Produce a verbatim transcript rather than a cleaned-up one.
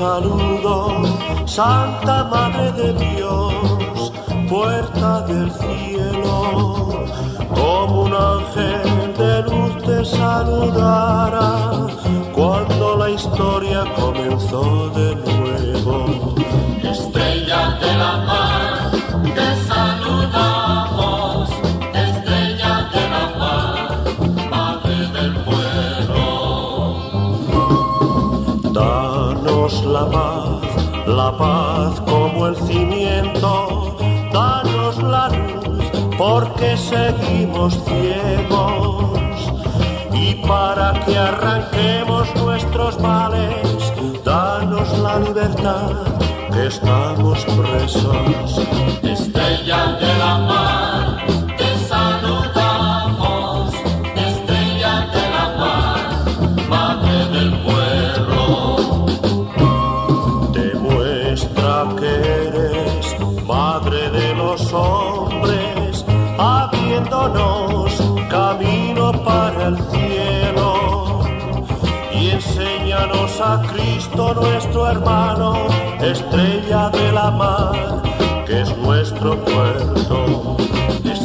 saludo, Santa Madre de Dios, puerta del cielo. Como un ángel de luz te saludara cuando la historia comenzó de nuevo. Estrella de la mar, te saludamos, estrella de la mar, madre del pueblo. Danos la paz, la paz como el cimiento, danos la luz porque seguimos ciegos, y para que arranquemos nuestros males, danos la libertad, que estamos presos. Estrella de la mar, te saludamos, estrella de la mar, madre del pueblo. Demuestra que eres madre de los hombres, abriéndonos camino para el cielo, y enséñanos a Cristo nuestro hermano, estrella de la mar, que es nuestro puerto.